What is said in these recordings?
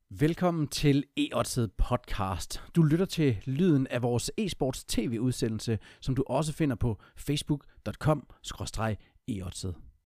Velkommen til eOdds podcast. Du lytter til lyden af vores e-sports tv-udsendelse, som du også finder på facebook.com/eodds.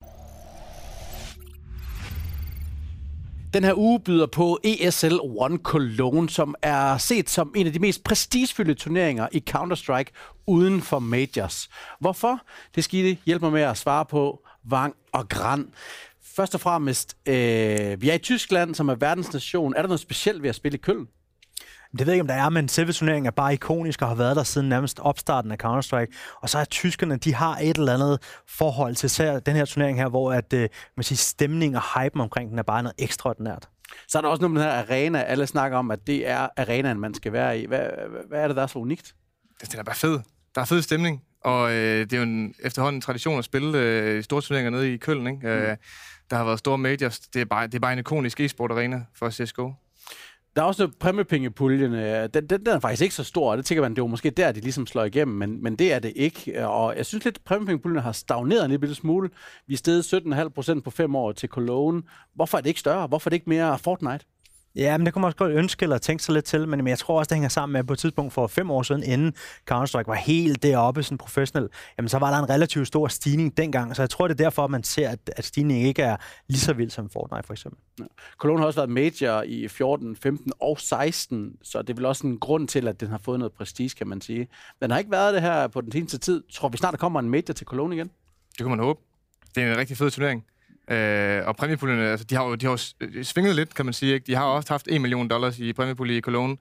Den her uge byder på ESL One Cologne, som er set som en af de mest prestigefyldte turneringer i Counter-Strike uden for majors. Hvorfor? Det skal I hjælpe mig med at svare på, Vang og Gran. Først og fremmest, vi er i Tyskland, som er verdensnation. Er der noget specielt ved at spille i Köln? Det ved jeg ikke, om der er, men selve turneringen er bare ikonisk og har været der siden nærmest opstarten af Counter-Strike. Og så er tyskerne, de har et eller andet forhold til den her turnering her, hvor at, man siger, stemning og hypen omkring den er bare noget ekstraordinært. Så er der også noget med den her arena. Alle snakker om, at det er arenaen, man skal være i. Hvad er det, der er så unikt? Det er bare fed. Der er fed stemning, og det er jo efterhånden en tradition at spille store turneringer nede i Köln, ikke? Der har været store majors. Det er bare en ikonisk e-sport arena for CSGO. Der er også præmiepengepuljen. Den er faktisk ikke så stor, og det tænker man, det var måske der, de ligesom slår igennem, men det er det ikke. Og jeg synes lidt, at præmiepengepuljen har stagneret en lille smule. Vi er steget 17,5% på 5 år til Cologne. Hvorfor er det ikke større? Hvorfor er det ikke mere Fortnite? Ja, men det kunne man også godt ønske eller tænke sig lidt til, men jeg tror også, det hænger sammen med, at på et tidspunkt for 5 år siden, inden Counter-Strike var helt deroppe, sådan professionel, jamen så var der en relativt stor stigning dengang, så jeg tror, det er derfor, at man ser, at stigningen ikke er lige så vild som Fortnite for eksempel. Ja. Cologne har også været major i 14, 15 og 16, så det er vel også en grund til, at den har fået noget prestige, kan man sige. Den har ikke været det her på den seneste tid. Tror vi snart, der kommer en major til Cologne igen? Det kunne man håbe. Det er en rigtig fed turnering. Og præmiepuljerne, altså, de har jo svinget lidt, kan man sige, ikke? De har også haft $1 million i præmiepulje i Cologne.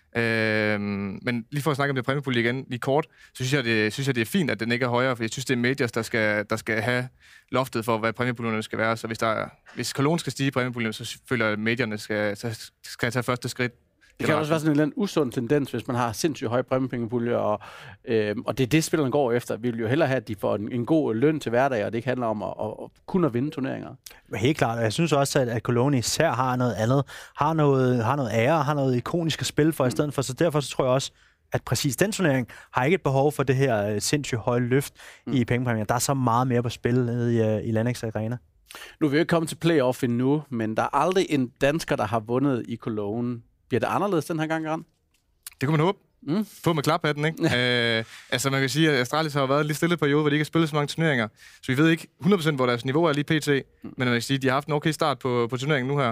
Men lige for at snakke om det præmiepulje igen, lige kort, så synes jeg, det er fint, at den ikke er højere, for jeg synes, det er majors, der skal have loftet for, hvad præmiepuljerne skal være. Så hvis Cologne skal stige i præmiepuljen, så føler jeg, at medierne skal tage første skridt. Det kan også være sådan en usund tendens, hvis man har sindssygt høje præmiepengepuljer, og det er det, spillerne går efter. Vi vil jo hellere have, at de får en god løn til hverdag, og det ikke handler om at kun at vinde turneringer. Helt klart, og jeg synes også, at Cologne især har noget andet, har noget ære, har noget ikonisk at spille for i stedet for, så derfor så tror jeg også, at præcis den turnering har ikke et behov for det her sindssygt høje løft i pengepræmier. Der er så meget mere på spil nede i LANXOS Arena. Nu er vi jo ikke kommet til playoff endnu, men der er aldrig en dansker, der har vundet i Cologne. Bliver det anderledes den her gang, Gran? Det kunne man håbe. Få med klaphatten, ikke? Altså man kan sige, at Astralis har været en lidt stille periode, hvor de ikke har spillet så mange turneringer. Så vi ved ikke 100% hvor deres niveau er lige pt. Men man kan sige, at de har haft en okay start på turneringen nu her.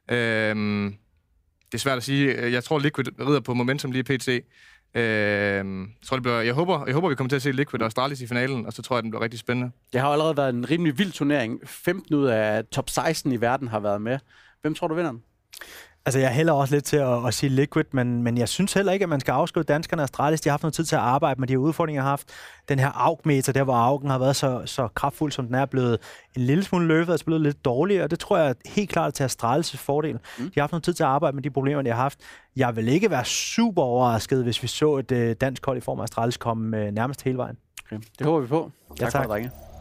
Det er svært at sige. Jeg tror, Liquid rider på momentum lige pt. Jeg håber, vi kommer til at se Liquid og Astralis i finalen, og så tror jeg, den bliver rigtig spændende. Det har allerede været en rimelig vild turnering. 15 ud af top 16 i verden har været med. Hvem tror du vinder den? Altså, jeg hælder også lidt til at sige Liquid, men jeg synes heller ikke, at man skal afskrive danskerne og Astralis. De har haft noget tid til at arbejde med de her udfordringer, har haft. Den her AUG-meter, der hvor AUG'en har været så kraftfuld, som den er, blevet en lille smule løbet og blevet lidt dårligere, og det tror jeg helt klart til Astralis' fordel. De har haft noget tid til at arbejde med de problemer, de har haft. Jeg vil ikke være super overrasket, hvis vi så et dansk hold i form af Astralis komme nærmest hele vejen. Okay. Det håber vi på. Tak for det, drenge.